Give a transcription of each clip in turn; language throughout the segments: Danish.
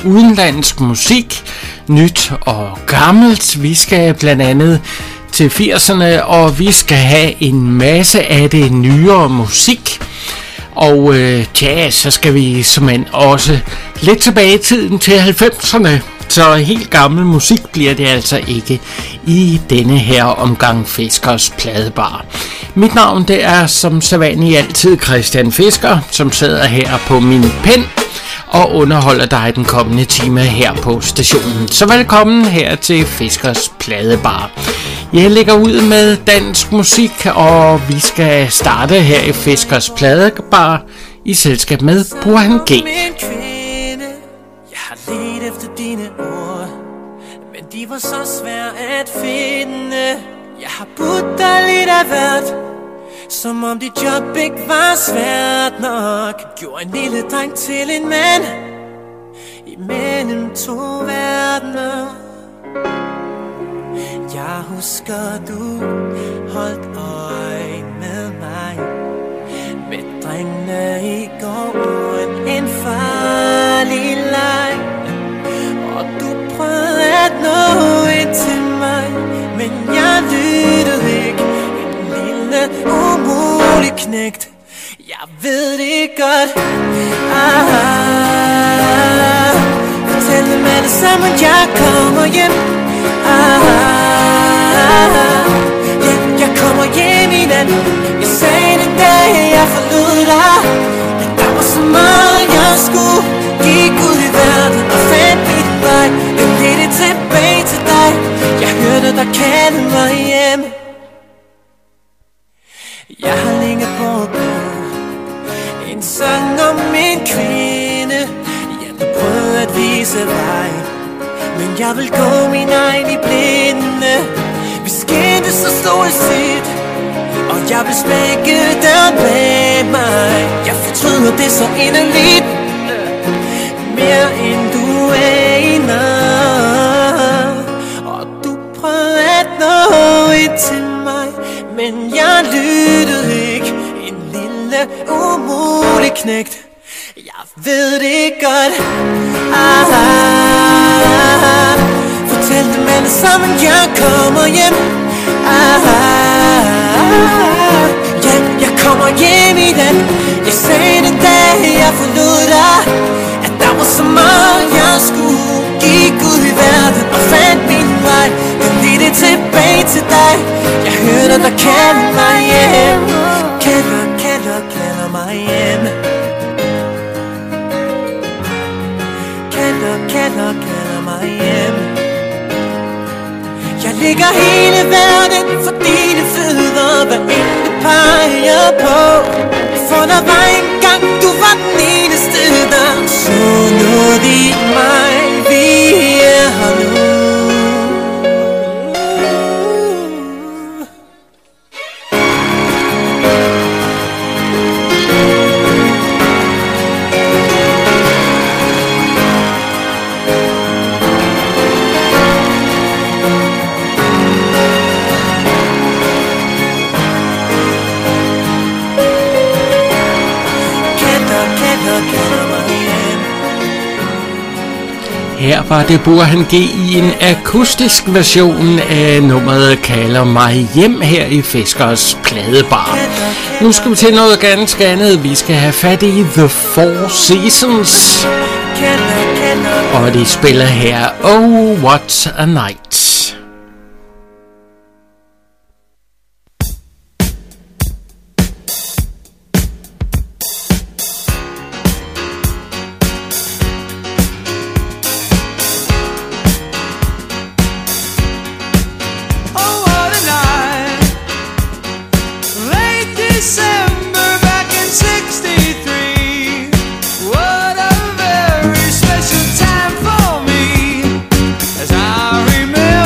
udenlandsk musik, nyt og gammelt. Vi skal blandt andet til 80'erne, og vi skal have en masse af det nyere musik. Og så skal vi simpelthen også lidt tilbage i tiden til 90'erne. Så helt gammel musik bliver det altså ikke i denne her omgang Fiskers Pladebar. Mit navn det er som sædvanlig altid Christian Fisker, som sidder her på min pen og underholder dig den kommende time her på stationen. Så velkommen her til Fiskers Pladebar. Jeg lægger ud med dansk musik, og vi skal starte her i Fiskers Pladebar i selskab med Burhan G. Lidt efter dine ord, men de var så svære at finde. Jeg har budt dig lidt af hvert, som om dit job ikke var svært nok. Gjorde en lille dreng til en mand imellem to verdener. Jeg husker du holdt øje med mig, med drengene i går uden en farlig leg. Og du prøvede at nå ind til mig, men jeg lyttede ikke. En lille umulig knægt, jeg ved det godt. Fortæl dem alle sammen, jeg kommer hjem. Jeg kommer hjem i nat. Jeg sagde den dag jeg forlod dig, at der var så meget jeg skulle. Gik ud i verden og fandt min vej. Jeg ledte tilbage til dig. Jeg hørte dig kalde mig hjem. Jeg har længe på en sang om en kvinde. Jeg har prøvet at vise vej, men jeg vil gå min egen i blinde. Vi skændtes så stort set, og jeg vil smække døren bag mig. Jeg fortryder det så inderligt, mere end du aner. Og du prøvede at nå ind til mig, men jeg lyttede ikke. En lille umulig knægt, jeg ved det godt. Fortæl dem alle sammen, jeg kommer hjem. Jeg kommer hjem i den. Jeg sagde den dag jeg forlod dig, at der var så meget jeg skulle. Gik ud i verden og fandt min vej. Jeg ledte tilbage til dig. Jeg hørte dig kalde mig hjem. Kalder mig hjem. Kalder mig hjem. Jeg ligger hele verden for dine fødder, hvad end du peger på. For der var en gang, du var den eneste, der så noget i mig. Vi er her nu. Her var det Burhan G i en akustisk version af nummeret Kalder mig hjem her i Fiskers Pladebar. Nu skal vi til noget ganske andet. Vi skal have fat i The Four Seasons, og de spiller her Oh What a Night. Remember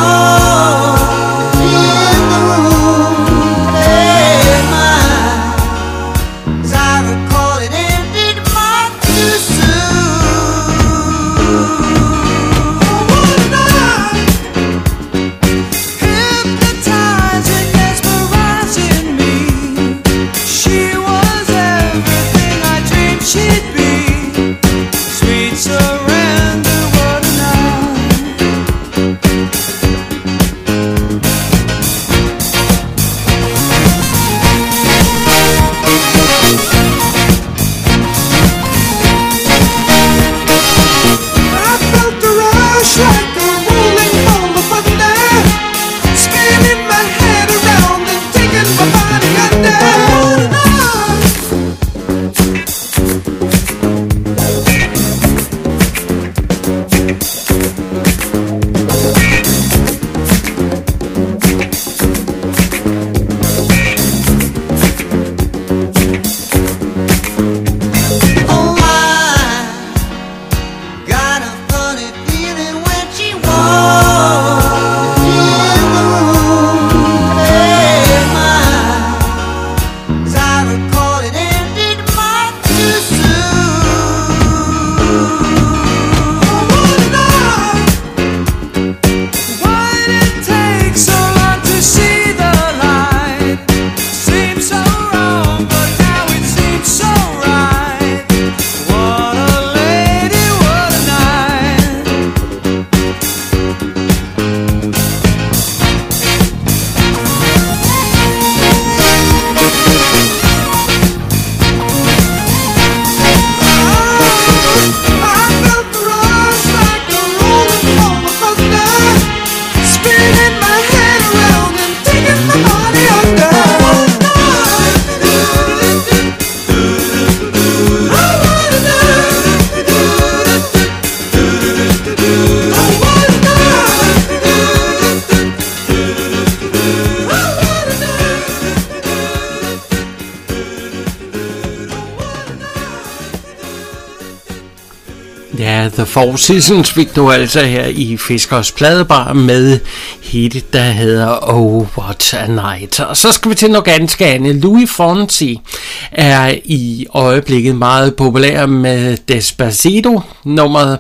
Ja, The Four Seasons fik du altså her i Fiskers Pladebar med hit, der hedder Oh What a Night. Og så skal vi til noget ganske andet. Luis Fonsi er i øjeblikket meget populær med Despacito-nummeret,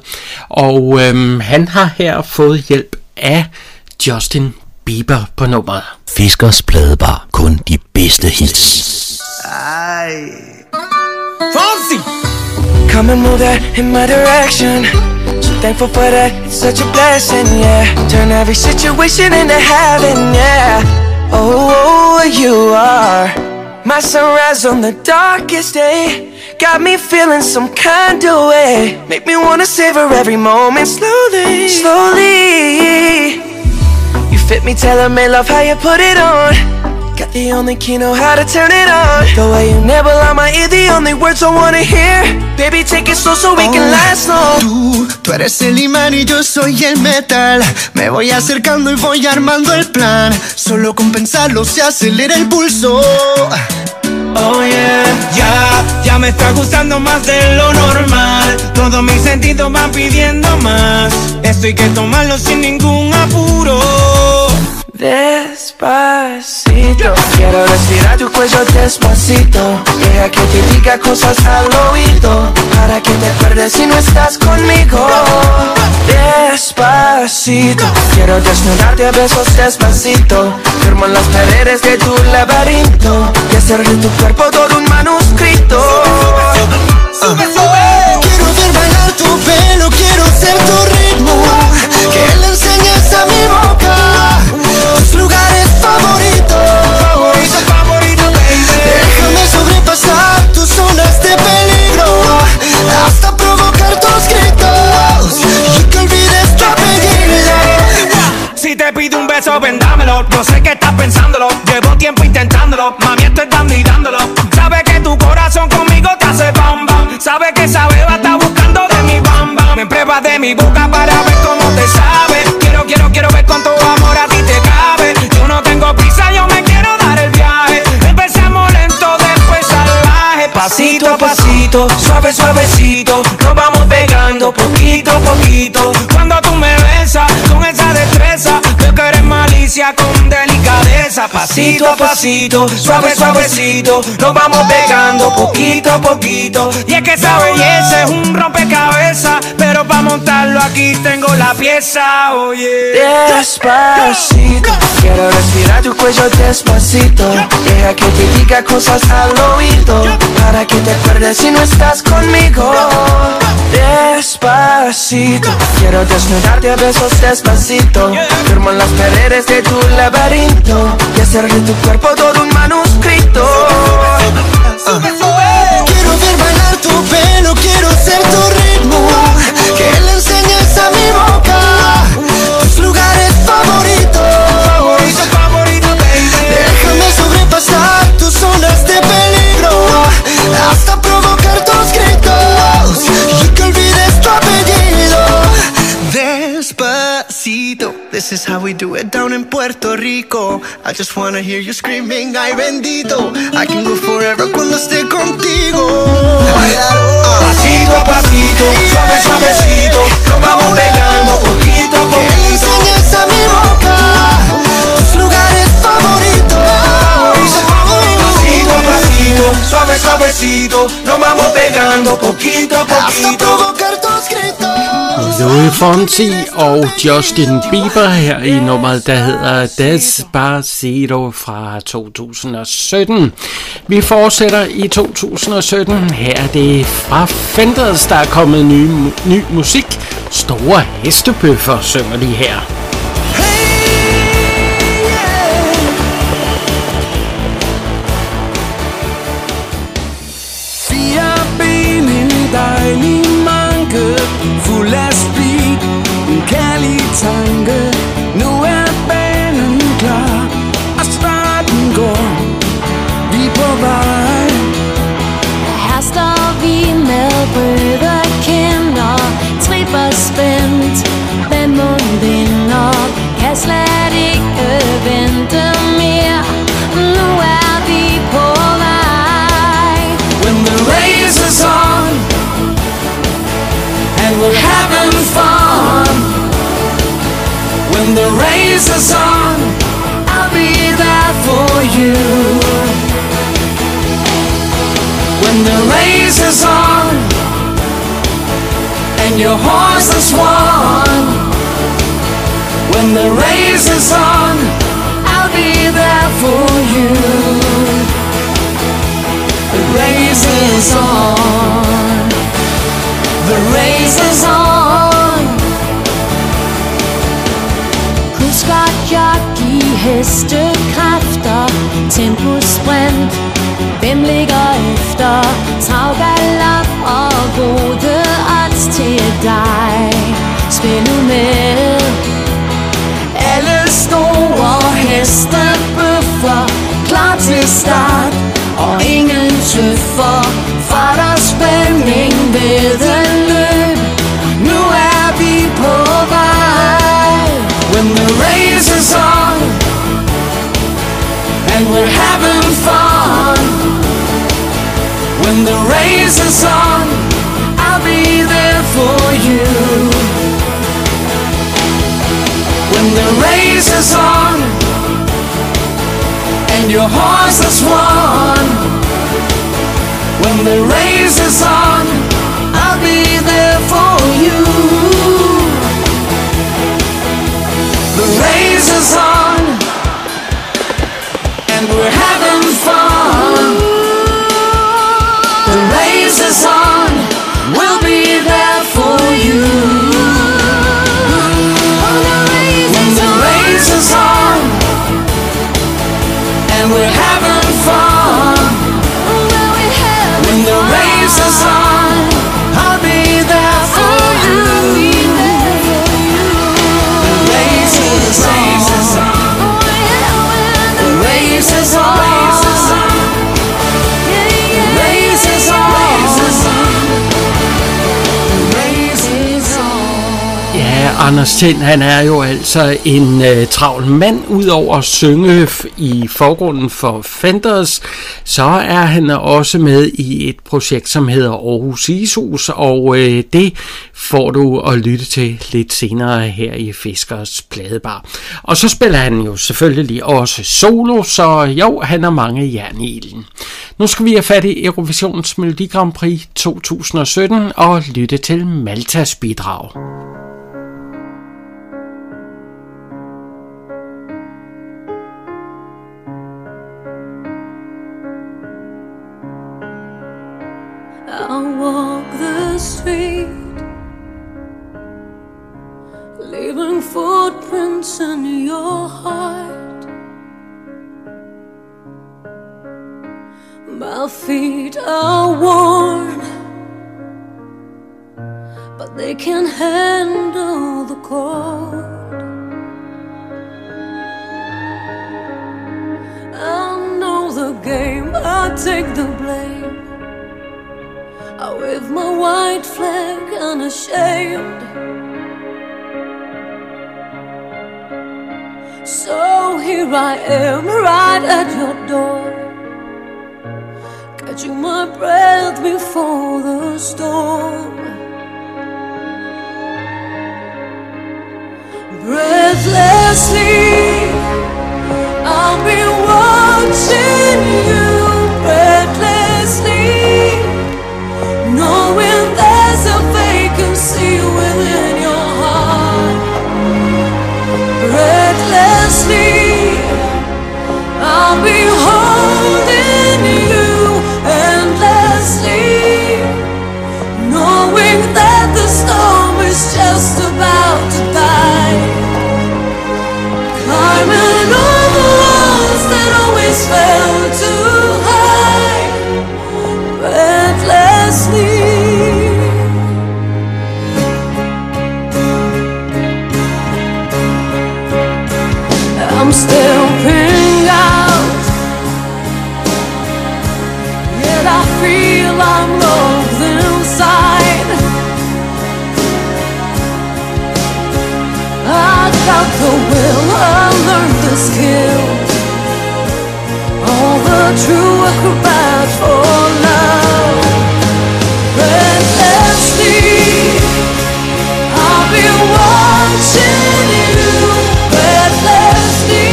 og han har her fået hjælp af Justin Bieber på nummeret. Fiskers Pladebar, kun de bedste hits. Fonsi! Come and move that in my direction. So thankful for that, it's such a blessing, yeah. Turn every situation into heaven, yeah. Oh, you are my sunrise on the darkest day. Got me feeling some kind of way. Make me wanna savor every moment slowly, slowly. You fit me, telling me love how you put it on. Got the only key, know how to turn it on. The way you nibble on my ear, the only words I wanna hear. Baby, take it slow so we can last long. Tú eres el imán y yo soy el metal. Me voy acercando y voy armando el plan. Solo con pensarlo se acelera el pulso. Oh yeah, ya me está gustando más de lo normal. Todos mis sentidos van pidiendo más. Esto hay que tomarlo sin ningún apuro. Despacito, quiero respirar tu cuello despacito. Deja que te diga cosas al oído, para que te acuerdes si no estás conmigo. Despacito, quiero desnudarte a besos despacito. Firmo en las paredes de tu laberinto y hacer de tu cuerpo todo un manuscrito. Sube, sube. Quiero ver bailar tu pelo, quiero ser tu ritmo. Que le enseñes a mi boca tus lugares favoritos. Favorito, baby. Déjame sobrepasar tus zonas de peligro, hasta provocar tus gritos y que olvides tu apellido. Si te pido un beso, ven dámelo. Yo sé que estás pensándolo, llevo tiempo intentándolo. Mami, estoy dando y dándolo. Sabe que tu corazón conmigo te hace bam bam. Sabe que esa beba está buscando de mi bam bam. Me pruebas de mi boca para ver cómo te sabe. Quiero ver cuánto amor a ti te cabe. Yo no tengo prisa, yo me quiero dar el viaje. Empezamos lento, después salvaje. Pasito a pasito, suave suavecito, nos vamos pegando poquito a poquito. Cuando tú me besas con esa destreza, veo que Pasito a pasito, suave suavecito, nos vamos pegando poquito a poquito. Y es que esa belleza es un rompecabezas, pero para montarlo aquí tengo la pieza, oye. Despacito, quiero respirar tu cuello despacito. Deja que te diga cosas al oído, para que te acuerdes si no estás conmigo. Despacito, quiero desnudarte a besos despacito. Firmo en las paredes de tu laberinto y hacer de tu cuerpo todo un manuscrito. Quiero ver bailar tu pelo, quiero ser tu ritmo, que le enseñes a mi boca tus lugares favoritos. Déjame sobrepasar tus zonas de peligro, hasta provocar tus gritos y que olvides tu apellido. Despacito, this is how we do it down in Puerto Rico. I just wanna hear you screaming, ay bendito. I can go forever cuando esté contigo. Pasito a pasito, suave suavecito, nos vamos pegando poquito a poquito. Que le enseñes a mi boca tus lugares favoritos. Pasito a pasito, suave suavecito, nos vamos pegando poquito a Hasta poquito. provocar tus gritos. Louis Fonsi og Justin Bieber her i nummeret, der hedder Despacito fra 2017. Vi fortsætter i 2017. Her er det fra Fenders, der er kommet ny musik. Store hestebøffer synger de her. Fire ben, en dejlig manke, fuld af speed, en kærlig tanke. Nu er banen klar, og starten går, vi er på vej. Her står vi med røde kinder, tripper spændt, hvem mon vinder, kan slet ikke vente mere, nu er vi på vej. When the race is on and we're having fun. When the race is on, I'll be there for you. When the race is on and your horse is won. When the race is on, I'll be there for you. The race is on. The race is on. Husk at jockey, hestekræfter, temposprint, hvem ligger efter, travgalop og gode odds til dig. Spil nu med. Alle store hestebøffer, klar til start, og ingen tøffer, fart og spænding ved den løb. Nu er vi på vej. When the race is on and we're having fun. When the race is on, I'll be there for you. When the race is on and your horse is won. When the race is on, I'll be there for you. The race is on and we're having fun. The race is on, we'll be there for you. When the race is on and we're having fun. When the race is on, Anders Tind, han er jo altså en travl mand. Udover at synge i forgrunden for Fenders, så er han også med i et projekt, som hedder Aarhus Ishus, og det får du at lytte til lidt senere her i Fiskers Pladebar. Og så spiller han jo selvfølgelig også solo, så jo, han har mange jern i ilden. Nu skal vi have fat i Eurovisionens Melodi Grand Prix 2017 og lytte til Maltas bidrag. I'll walk the street, leaving footprints in your heart. My feet are worn, but they can handle the cold. I know the game, I take the blame. I wave my white flag unashamed. So here I am, right at your door, catching my breath before the storm. Breathlessly, I'll be watching you. Breathlessly, knowing there's a vacancy within your heart. Breathlessly, I'll be holding you endlessly, knowing that the storm is just about to die. Climbing over walls that always felt too high. Breathlessly, I'm stepping out, yet I feel I'm locked inside. I got the will, I learned the skill, all the true acrobat for love. Breathlessly, I'll be watching you. Breathlessly,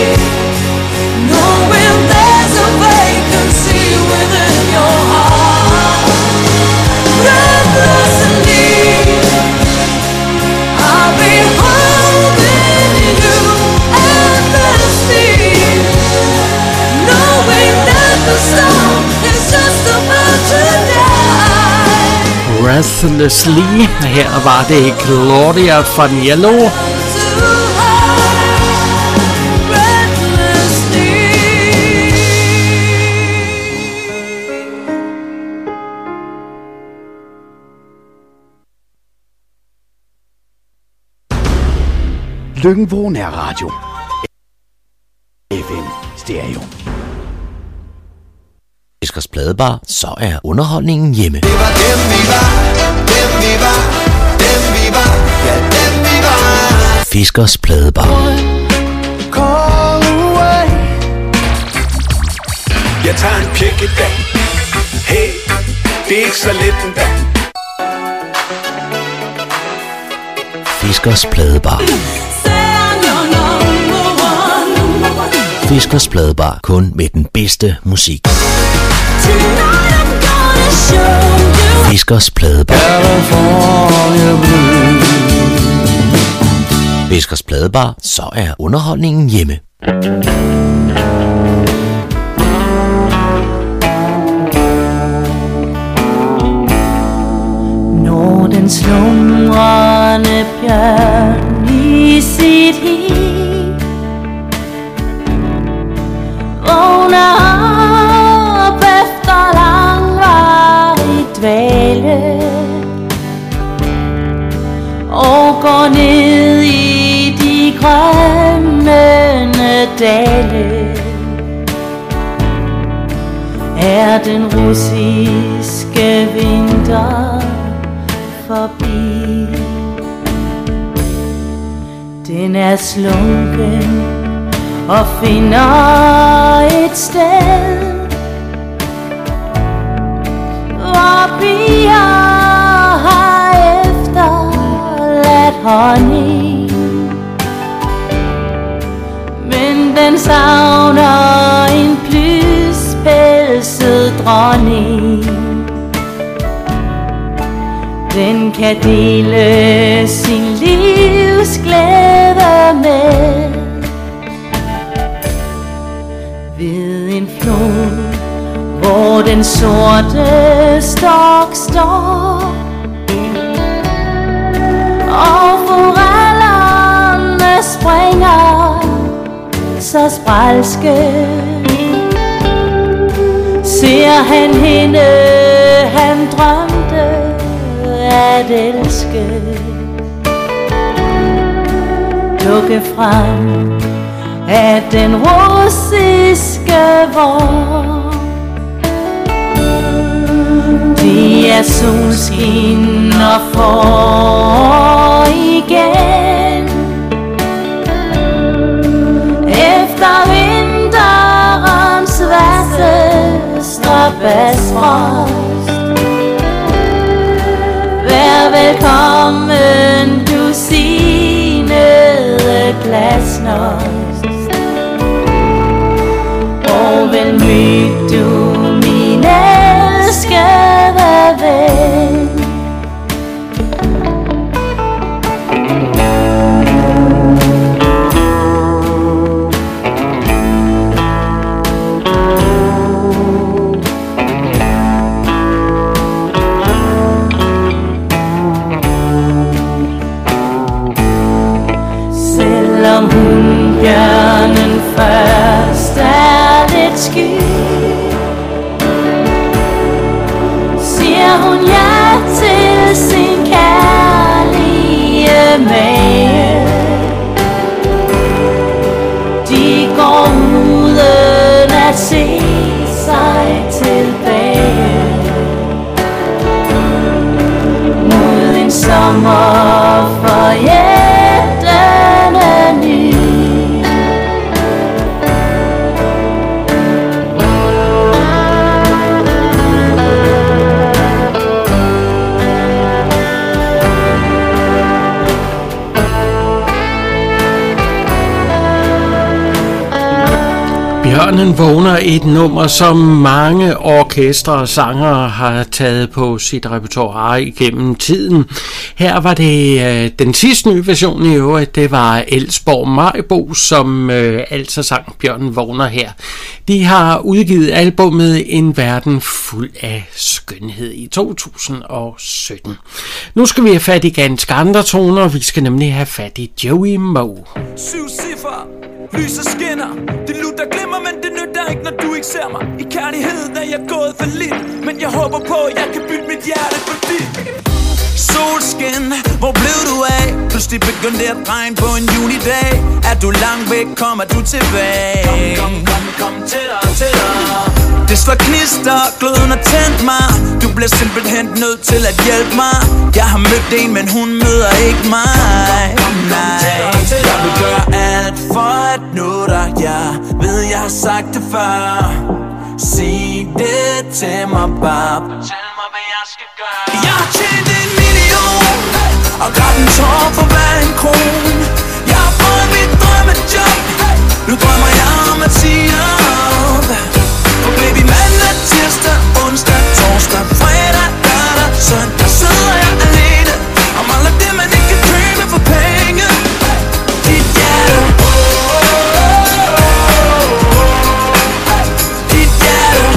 knowing there's a vacancy within your heart. Breathlessly, I'll be holding you endlessly, knowing that the storm is just about to die. Breathlessly, her var det Gloria Faniello. Løkken er radio. FM Stereo. Fiskers Pladebar, så er underholdningen hjemme. Det var dem vi var, dem vi var, dem vi var, ja dem vi var. Fiskers Pladebar. Call away. Jeg tager en pjek i dag. Hey, det er ikke så lidt en dag. Fiskers Pladebar. Fiskers Pladebar, kun med den bedste musik. Fiskers Pladebar. Fiskers Pladebar, så er underholdningen hjemme. Når den slumrende bjørn i sit hi vågner op efter langvarig dvale og går ned i de grønne dale, er den russiske vinter forbi. Den er slunken og finder et sted, hvor piger har efterladt honning, men den savner en plyspelset dronning. Den kan dele sin livsglæde med ved en flod, hvor den sorte stork står, og forellerne springer så sprælske. Ser han hende, han drømte at elske, dukke frem af den russiske vogn. De er solskin og får igen efter vinterens værste strabasfrost. Vær velkommen, du sinede glasnost, og vel mød du min elskede ven. Selvom hunbjørnen først er lidt sky, siger hun ja til sin kærlige mage. De går uden at se sig tilbage mod en sommer forjættende ny. Bjørnen vågner, et nummer, som mange orkestre og sangere har taget på sit repertoire igennem tiden. Her var det den sidste nye version i øvrigt, det var Elsborg Maribo, som altså sang Bjørnen vågner her. De har udgivet albummet En verden fuld af skønhed i 2017. Nu skal vi have fat i ganske andre toner, vi skal nemlig have fat i Joey Moe. 7 ciffer, lyset skinner, det lutter glimmer, men det nytter ikke, når du ikke ser mig. I kærligheden er jeg gået for lidt, men jeg håber på, at jeg kan bytte mit hjerte på dit. Solskin, hvor blev du af? Pludselig begyndte det at regne på en junidag. Er du langt væk, kommer du tilbage. Kom tættere. Det slår gnister, gløden har tændt mig. Du bliver simpelthen nødt til at hjælpe mig. Jeg har mødt en, men hun møder ikke mig. Nej, jeg vil gøre alt for at nå dig. Jeg ved, jeg har sagt det før. Sig det til mig, bare fortæl mig, hvad jeg skal gøre. Jeg har tjent 1 million og grædt en tår for hver en kron. Jeg har fået mit drømmejob. Nu drømmer jeg om at sige op. For baby, mandag, tirsdag, onsdag, torsdag, fredag, lørdag, søndag sidder jeg alene om alle det, man ikke kan købe for penge. Dit hjerte, dit hjerte.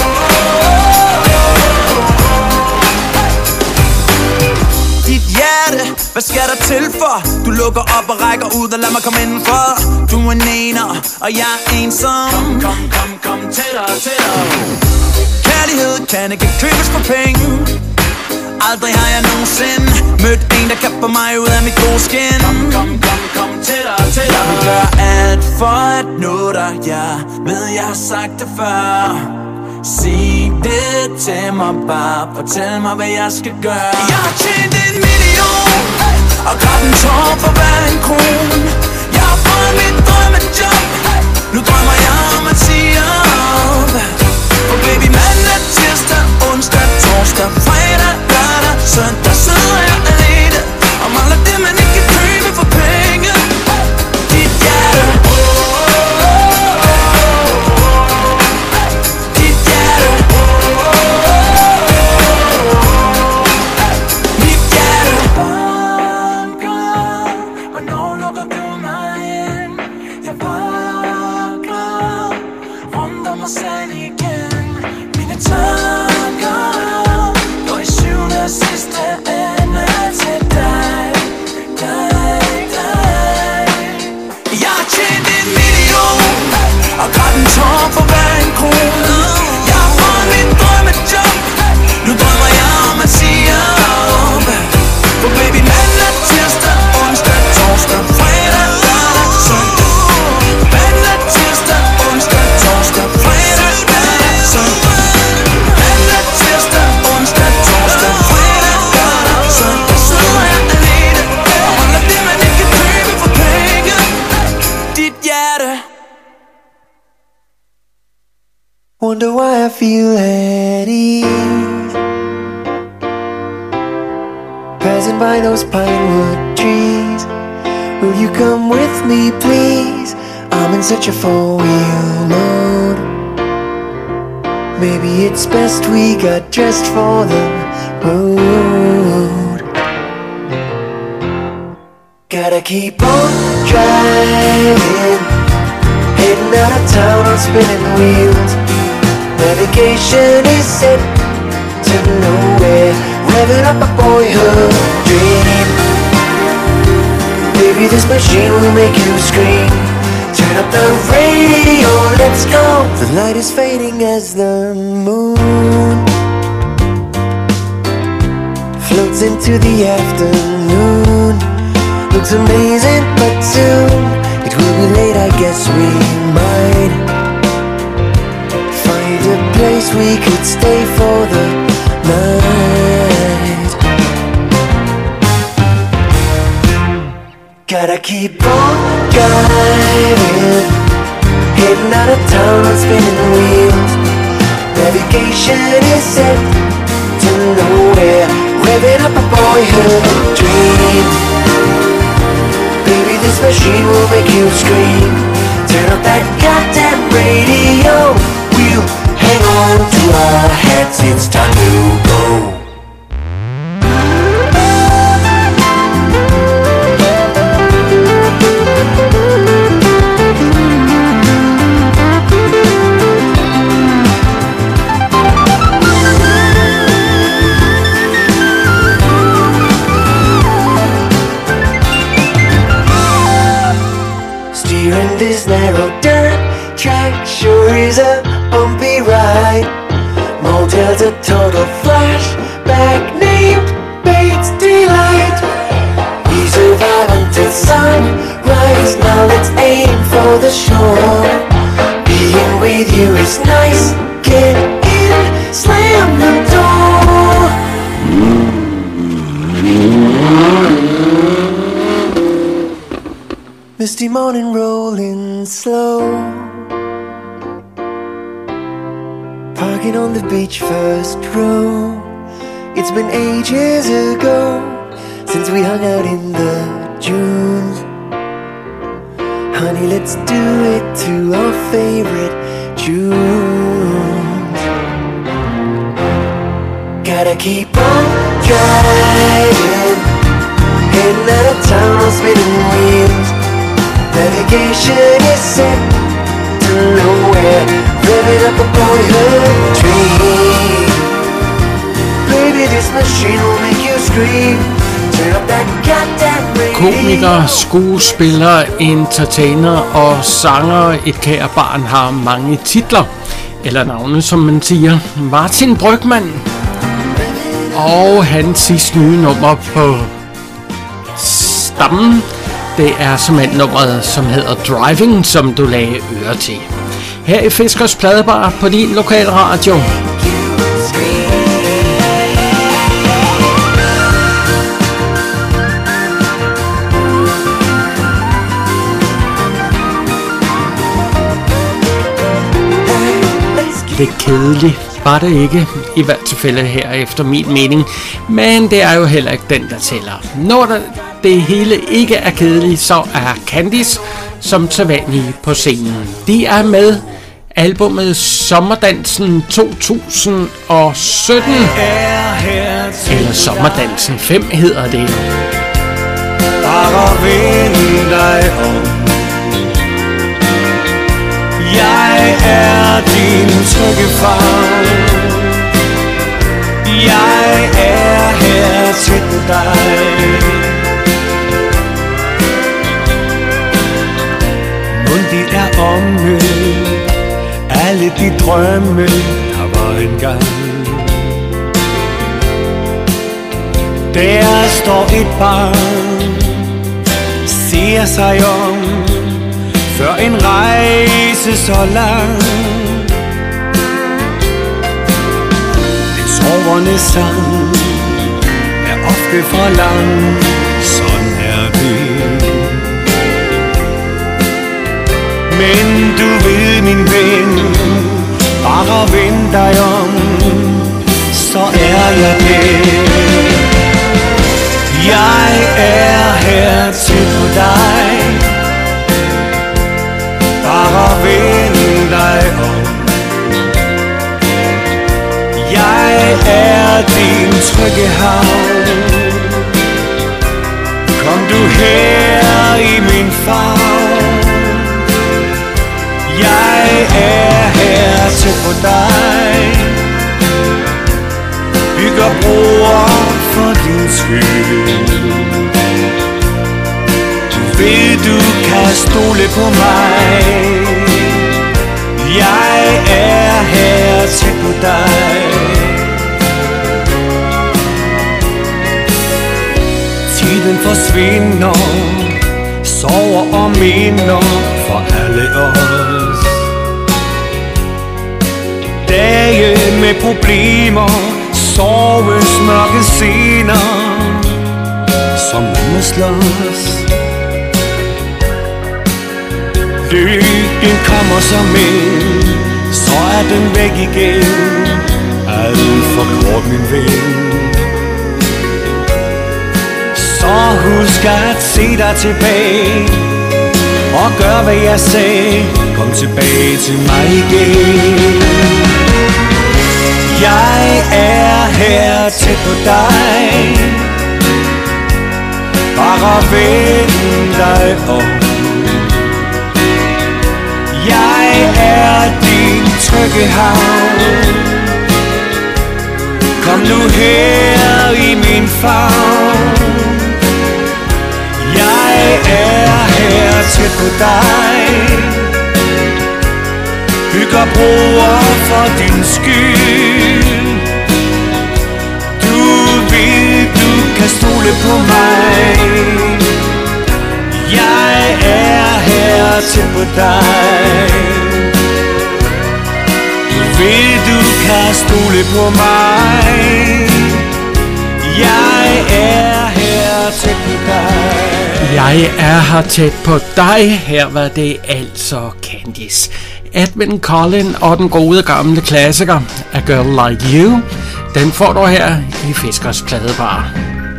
Dit hjerte, hvad skal der til for? Du lukker op og rækker ud og lad mig komme indenfor. Du er en ener, og jeg er ensom. Kom tættere. Kærlighed kan ikke købes for penge. Aldrig har jeg nogensinde mødt en, der kan få mig ud af mit gode skin. Kom tættere. Jeg vil gøre alt for at nå dig. Jeg ved, jeg har sagt det før. Sig det til mig, bare fortæl mig, hvad jeg skal gøre. Jeg har tjent 1 million og grædt en tår for hver en kron. Wonder why I feel at ease, passing by those pinewood trees. Will you come with me, please? I'm in such a four-wheel mode. Maybe it's best we got dressed for the road. Gotta keep on driving, heading out of town on spinning wheels. Navigation is set to nowhere, revving up a boyhood dream. Maybe this machine will make you scream. Turn up the radio, let's go. The light is fading as the moon floats into the afternoon. Looks amazing, but soon it will be late. I guess we might find a place we could stay for the night. Gotta keep on driving, heading out of town on spinning wheels. Navigation is set to nowhere, revving up a boyhood dream. Baby, this machine will make you scream. Turn up that goddamn radio. We'll hang on to our hats, it's time to go. This narrow dirt track sure is a bumpy ride. Motel's a total flashback named Bates Delight. We survive until sunrise, now let's aim for the shore. Being with you is nice, get in, slam the door. Misty morning rolling slow, parking on the beach first row. It's been ages ago since we hung out in the dunes. Honey, let's do it to our favorite tunes. Gotta keep on driving, heading out of town on spinning wheels. Navigation is set to nowhere, revving up a boyhood dream. Baby, this machine will make you scream. Turn up that goddamn radio. Komiker, skuespiller, entertainer og sanger. Et kære barn har mange titler, eller navne som man siger. Martin Brygmann. Og hans sidste nye nummer på stammen, det er simpelthen nummeret, som hedder Driving, som du lagde øre til. Her i Fiskers Pladebar på din lokale radio. Det er kedeligt, var det ikke, i hvert tilfælde her efter min mening, men det er jo heller ikke den, der tæller. Når det hele ikke er kedeligt, så er Candice som sædvanlig på scenen. De er med albumet Sommerdansen 2017, eller Sommerdansen 5 hedder det. Bare vend dig om. Jeg er din trygge favn. Jeg er her tæt ved dig. Mundt er ommødt alle de drømme, der var engang. Der står et barn, ser sig om, før en rejse så lang. Den sovende sang er ofte for lang, sådan er det. Men du ved, min ven, Bare vind dig om, så er jeg det. Jeg er her til på dig. Bare vind dig om. Jeg er din trygge havn. Kom du her i min favn. Jeg er her tæt på dig. Bygger broer for din skyld. Ved du kan stole på mig. Jeg er her tæt på dig. Tiden forsvinder, sover og minder for alle os. Dage med problemer, sorgens mørke scener, som man må slås. Lykken kommer som ind, så er den væk igen. Alt for kort, min ven. Så husk at se dig tilbage, og gør hvad jeg sagde. Kom tilbage til mig igen. Jeg er her tæt på dig. Bare vend dig om. Jeg er din trygge havn. Kom nu her i min favn. Jeg er her tæt på dig. Bygger broer for din skyld. Du ved, du kan stole på mig. Jeg er her tæt på dig. Du ved, du kan stole på mig. Jeg er her tæt på dig. Jeg er her tæt på dig. Her var det altså Candice, Edmund Collin og den gode gamle klassiker A Girl Like You. Den får du her i Fiskers Pladebar.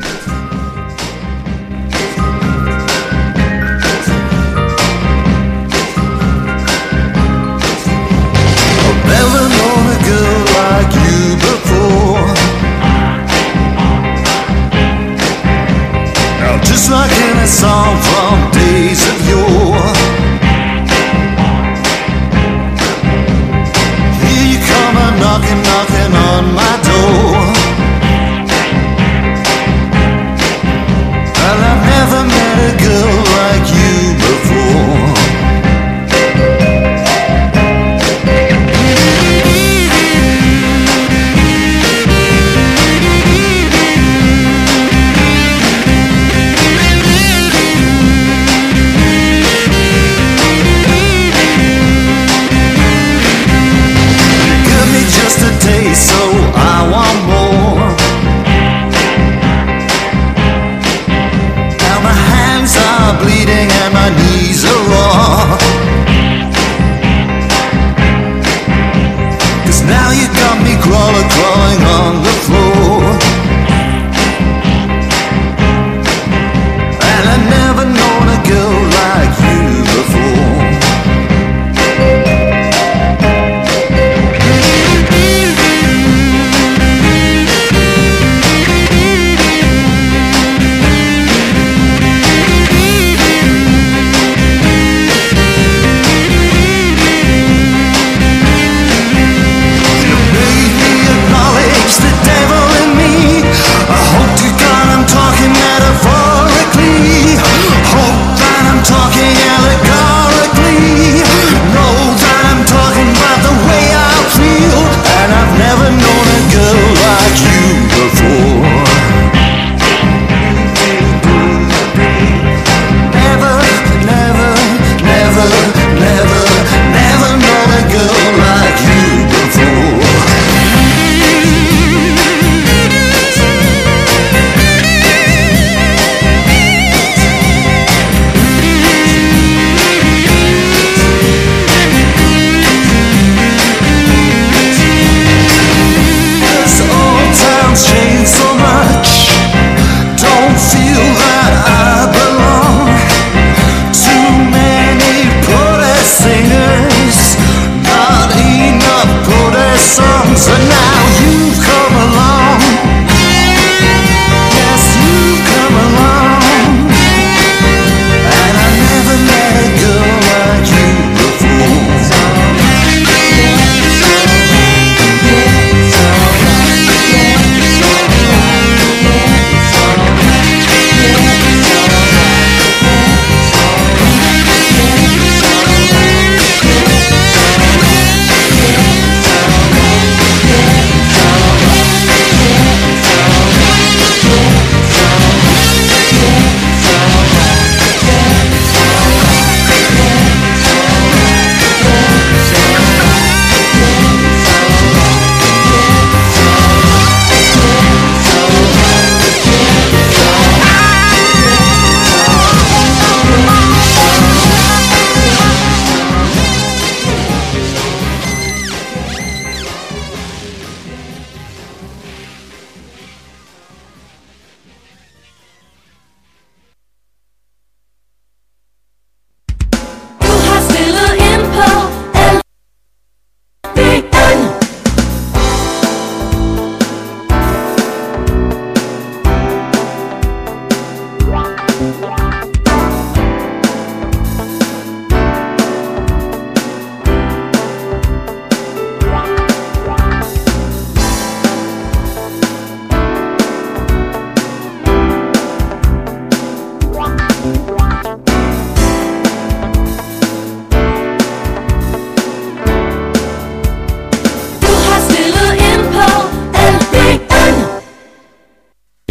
Just like in a song from days of yore. Here you come a knocking, knocking on my door.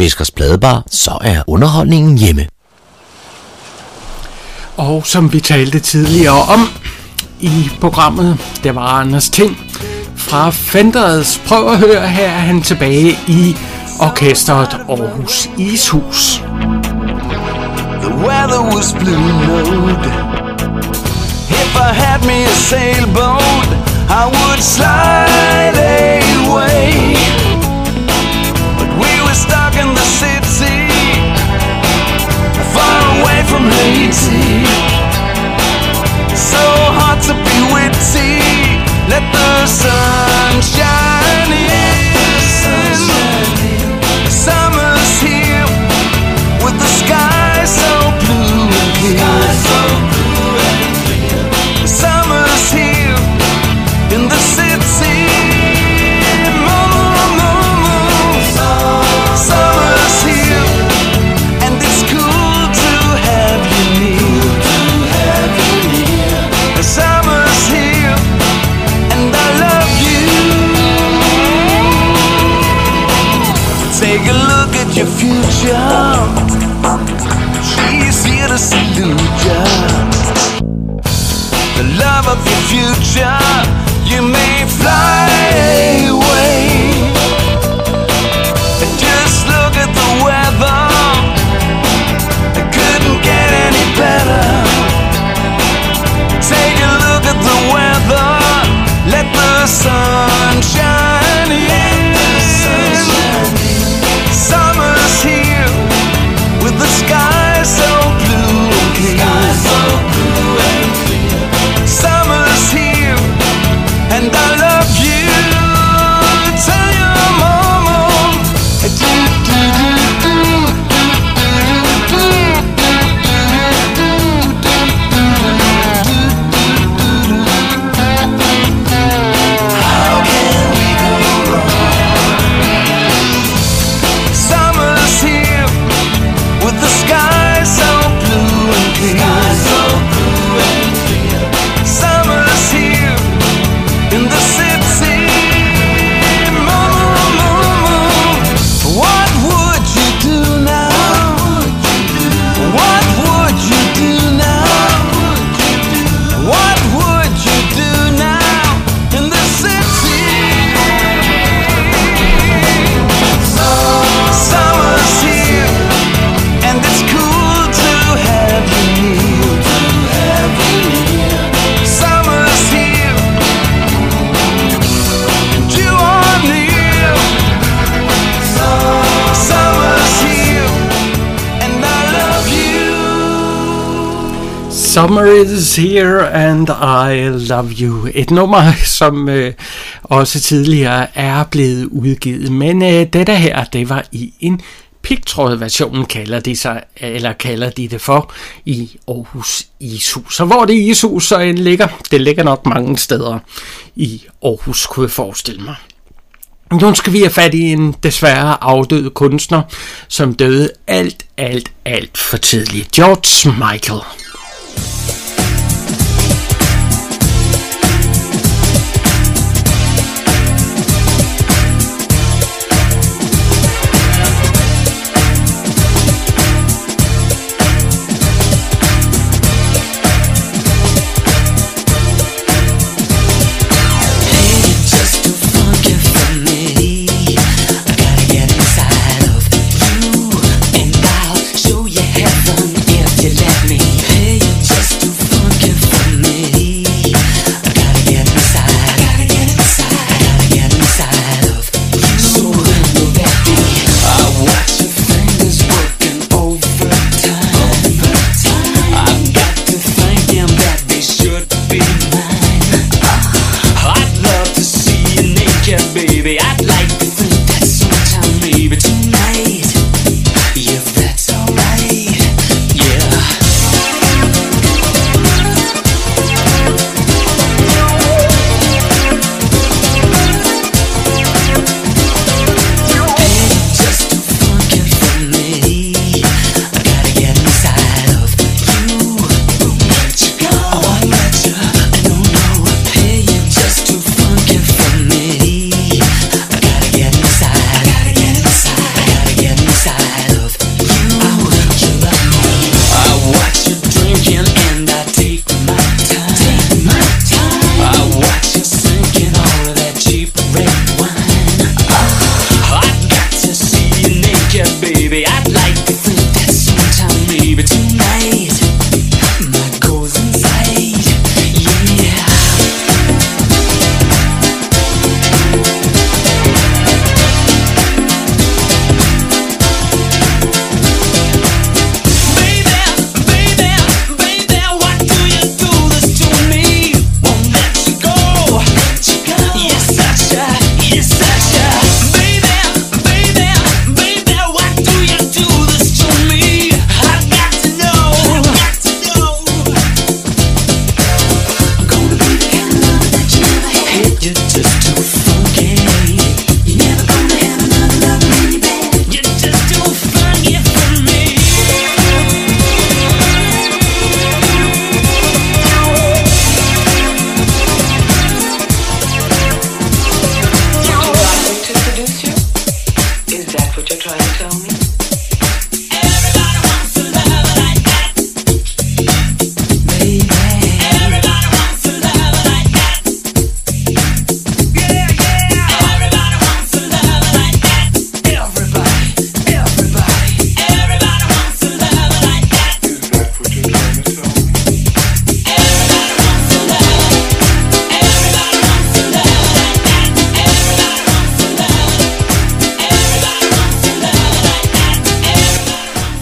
Fiskers Pladebar, så er underholdningen hjemme. Og som vi talte tidligere om i programmet, det var Anders Ting fra Fenders. Prøv at høre, her er han tilbage i orkestret Aarhus Ishus. The weather was blue note. If I had me a sailboat, I would slide away. But we were stuck in the city, far away from Haiti. So hard to be witty. Let the sun shine in. Summer's here with the sky so blue and clear. Summer's here in the city. Summer's here, and it's cool to have you near. Summer's here, and I love you. Take a look at your future. She's here to salute ya. The love of your future. You may fly away. And just look at the weather. It couldn't get any better. Take a look at the weather. Let the sun shine in. Summer's here with the sky so blue and clear. Summer's here, and I love you. Tell your mama. How can we go wrong? Summer's here with the sky so blue and clear. Summer's here in the city. Mama, what would you do now? What would you do now? What would you do now in the city? Summer's here, and it's cool to have you near. Summer's here, and you are near. Summer's here, and I love you. Summer is here, and I love you. Et nummer, som også tidligere er blevet udgivet. Men dette her, det var i en pigtrådversion, kalder de det for, i Aarhus Ishus. Og hvor det ishus så end ligger, det ligger nok mange steder i Aarhus, kunne jeg forestille mig. Nu skal vi have fat i en desværre afdød kunstner, som døde alt for tidligt. George Michael. Show you heaven if you let me. Hey,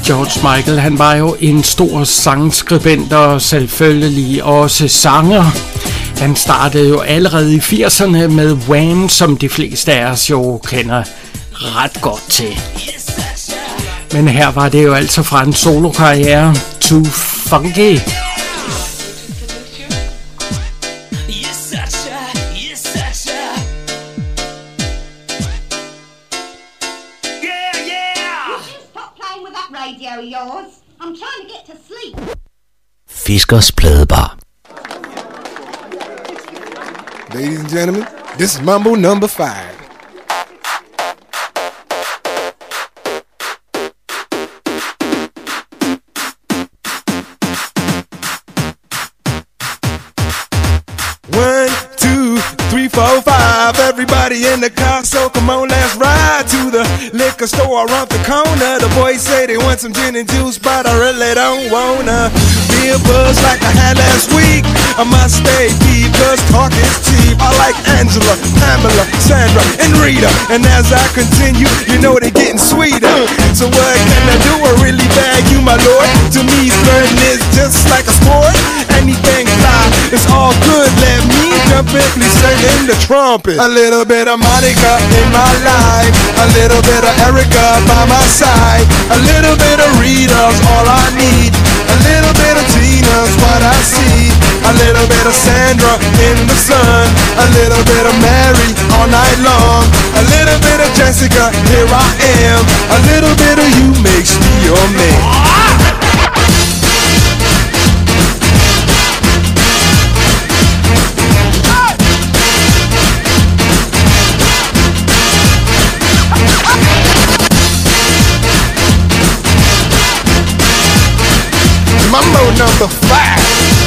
George Michael, han var jo en stor sangskribent og selvfølgelig også sanger. Han startede jo allerede i 80'erne med Wham, som de fleste af os jo kender ret godt til. Men her var det jo altså fra en solokarriere, Too Funky. Fiskers Pladebar. Ladies and gentlemen, this is Mambo number 5. One, two, three, four, five. Everybody in the car, so come on, let's ride to the liquor store around the corner. The boys say they want some gin and juice, but I really don't wanna be a buzz like I had last week. I must stay deep, cause talk is cheap. I like Angela, Pamela, Sandra, and Rita. And as I continue, you know they're getting sweeter. So what can I do? I really bag you, my lord. To me, flirting is just like a sport. Anything fly, it's all good. Let me jump in, please sing the trumpet. A little bit of Monica in my life, a little bit of Erica by my side, a little bit of Rita's all I need, a little bit of Tina's what I see, a little bit of Sandra in the sun, a little bit of Mary all night long, a little bit of Jessica, here I am, a little bit of you makes me your man. Mambo number 5.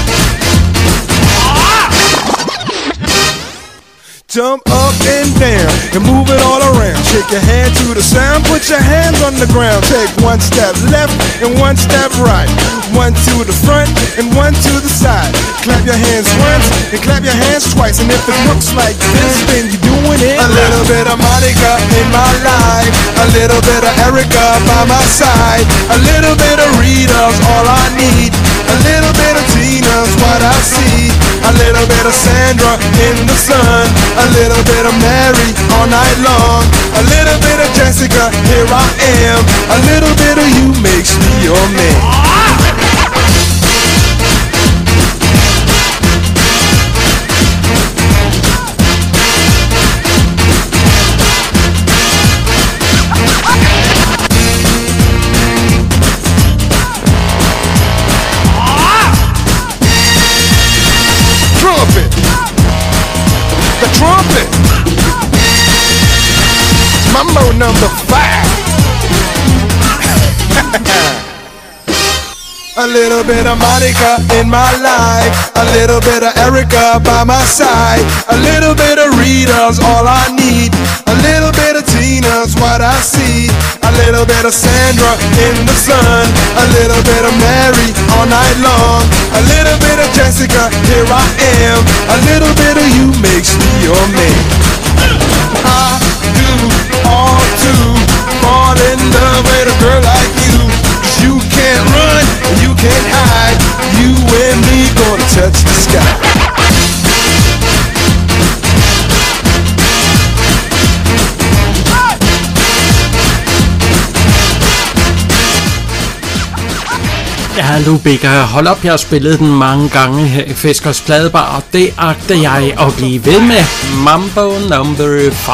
Jump up and down and move it all around. Shake your hand to the sound, put your hands on the ground. Take one step left and one step right. One to the front and one to the side. Clap your hands once and clap your hands twice. And if it looks like this, then you're doing it. A little bit of Monica in my life, a little bit of Erica by my side, a little bit of Rita's all I need, a little bit of Tina's what I see, a little bit of Sandra in the sun, a little bit of Mary all night long, a little bit of Jessica, here I am, a little bit of you makes me your man. Trumpet, Mambo number 5. A little bit of Monica in my life, a little bit of Erica by my side, a little bit of Rita's all I need, a little bit of Tina's what I see, a little bit of Sandra in the sun, a little bit of Mary all night long, a little bit of Jessica, here I am, a little bit of you makes me your man. I do all to fall in love with a girl like you, 'cause you can't run, you can't hide, you and me gonna touch the sky. Ja, Lubika, hold op, jeg har spillet den mange gange her i Fiskers Pladebar, og det agter jeg at blive ved med. Mambo number 5.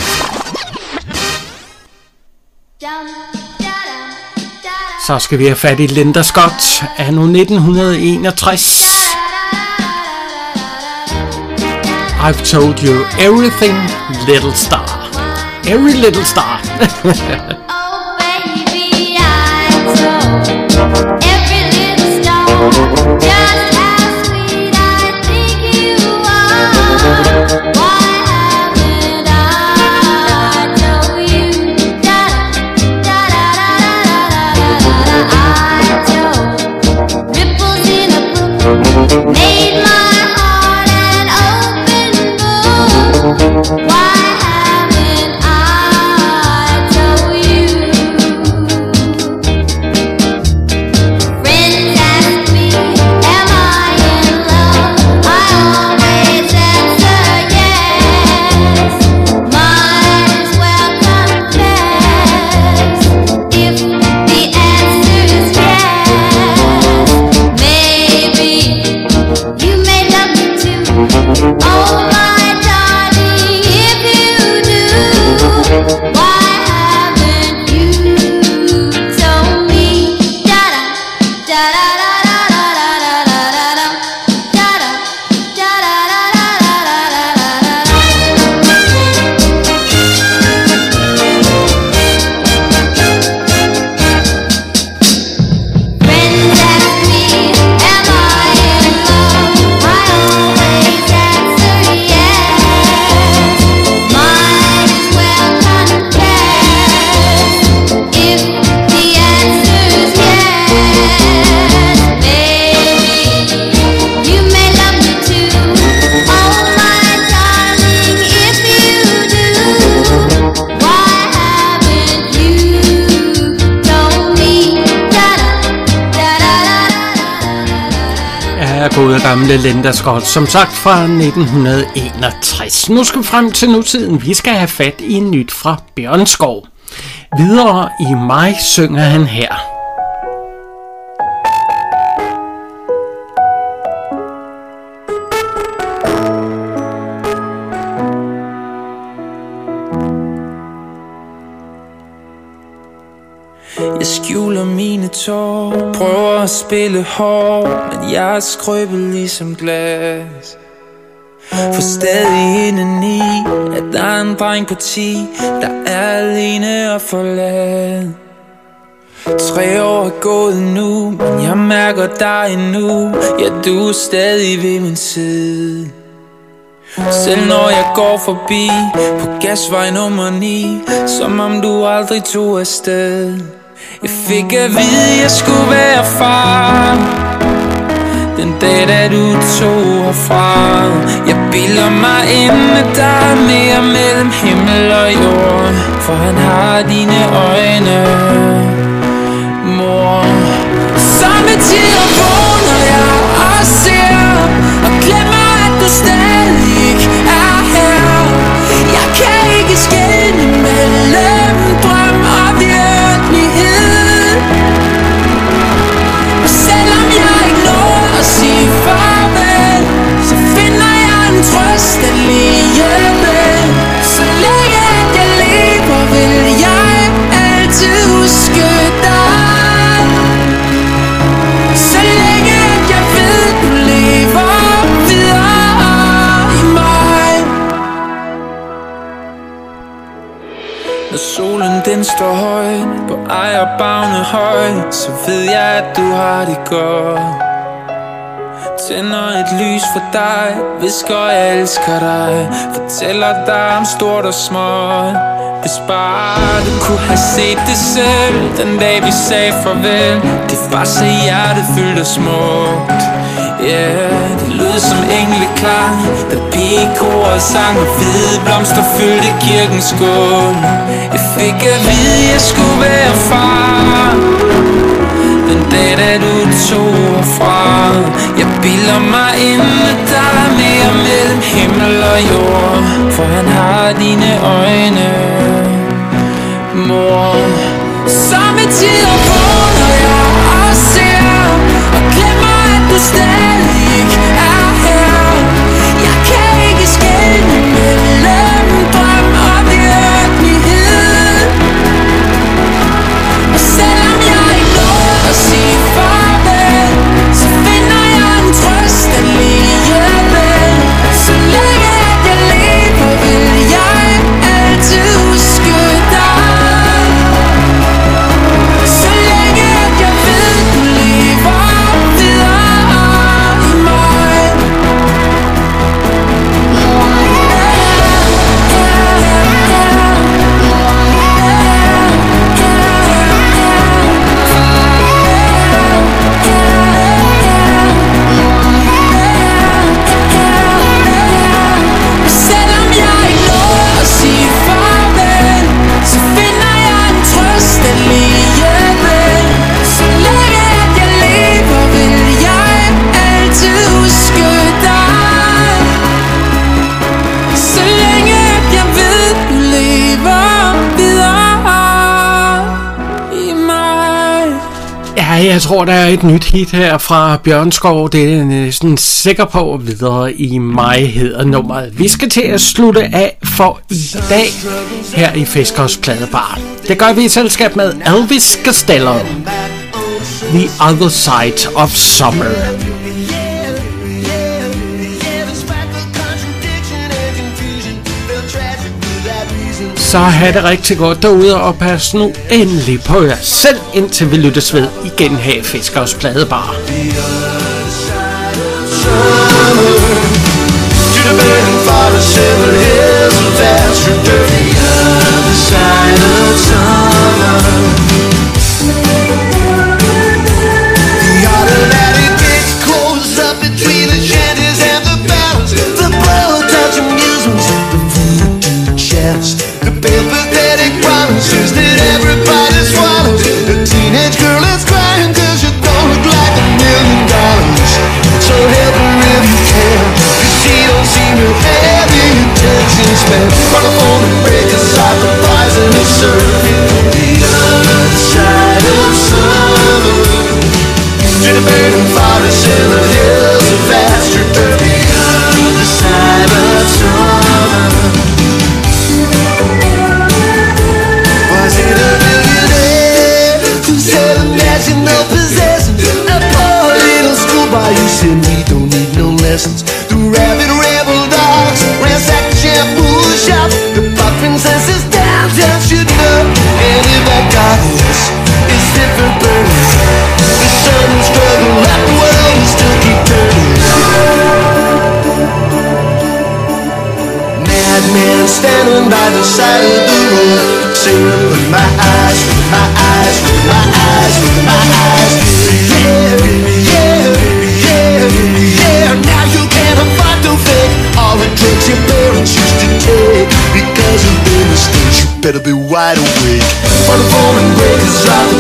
Så skal vi have fat i Linda Scott af nu 1961. I've told you everything, little star. Every little star. Just how sweet I think you are. Why haven't I told you? Da da da da da da da. I told ripples in a brook made my heart an open book. Why haven't I told you? Ja, gode gamle Linda Scott, som sagt fra 1961. Nu skal vi frem til nutiden. Vi skal have fat i nyt fra Bjørnskov. Videre i maj synger han her. Jeg skjuler mine tår, prøver at spille hård, men jeg er skrøbelig som glas. For stadig indeni, at der er en dreng på 10, der er alene og forladt. 3 år er gået nu, men jeg mærker dig endnu. Ja, du er stadig ved min side. Selv når jeg går forbi på gasvej nummer 9, som om du aldrig tog afsted. Jeg fik at vide, jeg skulle være far den dag, da du tog herfra. Jeg bilder mig ind, at der er mere mellem himmel og jord, for han har dine øjne, mor. Sommetider vågner jeg og ser og glemmer, at du stadig ikke er her. Jeg kan ikke skelne mellem drøm og virkelighed, og selvom jeg ikke når at sige farvel, så finder jeg en trøst alligevel. Så længe at jeg lever, vil jeg altid huske dig. Så længe at jeg ved, du lever videre i mig. Når solen den står højt på Ejerbagene høj, så ved jeg, at du har det godt. Tænder et lys for dig, hvisker jeg elsker dig, fortæller dig om stort og småt. Hvis bare du kunne have set det selv, den dag vi sagde farvel, det var så hjertefyldt og smukt. Yeah, det lød som engleklang, da pigekor sang og hvide blomster fyldte kirkens skål. Jeg fik at vide, jeg skulle være far den dag, da du tog herfra. Jeg bilder mig ind, at der er mere mellem himmel og jord, for han har dine øjne, mor. Sommetider vågner jeg og ser og glemmer, at du stadig ikke er her. Jeg kan ikke skelne mellem drøm og virkelighed, og selvom jeg ikke når at sige farvel, så finder jeg en trøst alligevel. Så længe at jeg lever, vil jeg altid huske dig. Så længe at jeg ved, du lever videre i mig. Selvom jeg ikke når at sige farvel, så finder jeg en trøst alligevel. Så længe at jeg lever, vil jeg altid huske dig. Så længe at jeg ved, du lever videre i mig. Ja, jeg tror, der er et nyt hit her fra Bjørnskov. Det er jeg næsten sikker på. Videre i maj hedder nummeret. Vi skal til at slutte af for i dag her i Fiskers Pladebar. Det gør vi i selskab med Elvis Costello. The Other Side of Summer. Så have det rigtig godt derude, og pas nu endelig på jer selv, indtil vi lyttes ved igen her i Fiskers Pladebar. The pathetic promises that everybody swallows. The teenage girl is crying 'cause you don't look like $1 million. lessons. The rabid rebel dogs ransack the shampoo shop. The pop princesses downtown should know. And if that darkness is fit for burning, the sun will struggle like the world will still keep turning. Madman standing by the side of the road, singing with my eyes, with my eyes, with my eyes, with my eyes. Yeah, yeah, yeah, yeah. Now you can't afford to fake all the drugs your parents used to take. Because of their mistakes, you better be wide awake. For the fallen breakers of the